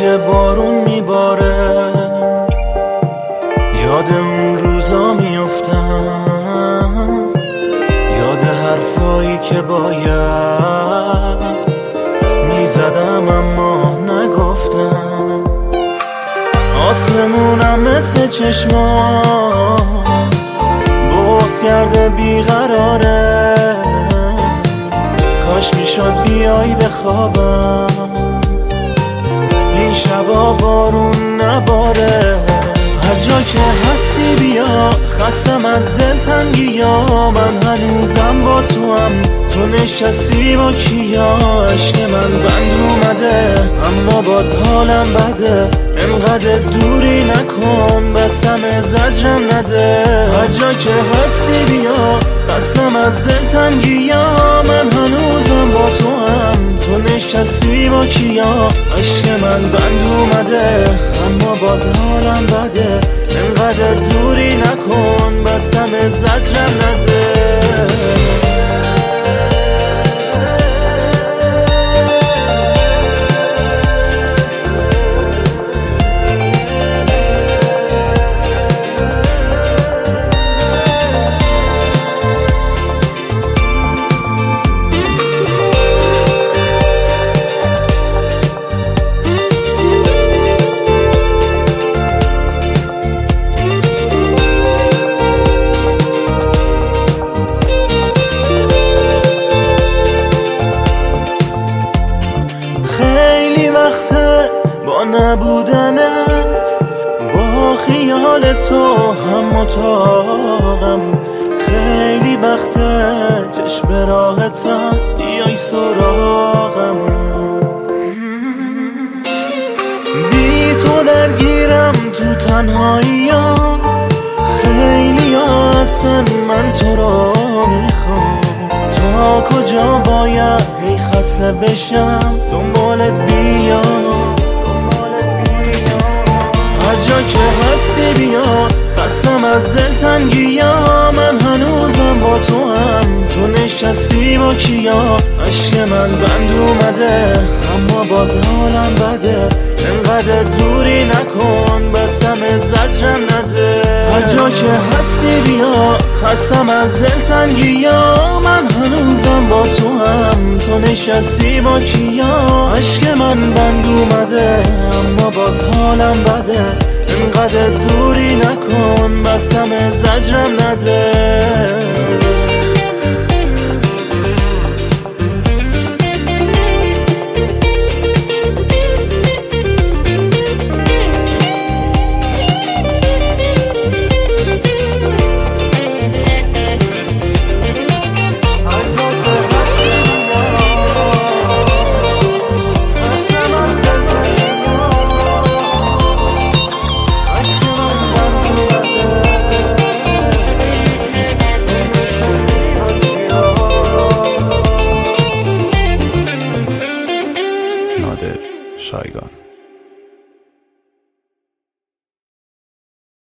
که بارون میباره یاد اون روزا میافتم، یاد حرفایی که باید میزدم اما نگفتم. آسمونم مثل چشما بغض کرده بیقراره، کاش میشد بیایی بخوابم این شبا بارون نباره. هر جا که هستی بیا، خستم از دلتنگیا، من هنوزم با تو هم، تو نشستی با کیا. عشق من بند اومده اما باز حالم بده، انقدر دوری نکن بسم زجرم نده. هر جا که هستی بیا، خستم از دلتنگیا، من هنوزم با تو هم، تو نشستی با کیا. عشق من بند اومده اما باز حالم بده، انقدر دوری نکن بسم زجرم نده. خیلی وقته با نبودنت، با خیال تو هم اتاقم، خیلی وقته چشم به راحتم بیای سراغم. بی تو درگیرم تو تنهاییام، خیلی اصلا من تو رو میخوام. تا کجا باید هی خسته بشم دنبالت بیام. هر جا که هستی بیا، خستم از دلتنگیا، من هنوزم با تو هم، تو نشستی با کیا. عشق من بند اومده اما باز حالم بده، انقدر دوری نکن بسم زجرم نده. هر جا که هستی بیا، خستم از دلتنگیا، من هنوزم با تو هم، تو نشستی با کیا. عشق من بند اومده اما باز حالم بده، انقدر دوری نکن بسم زجرم نده.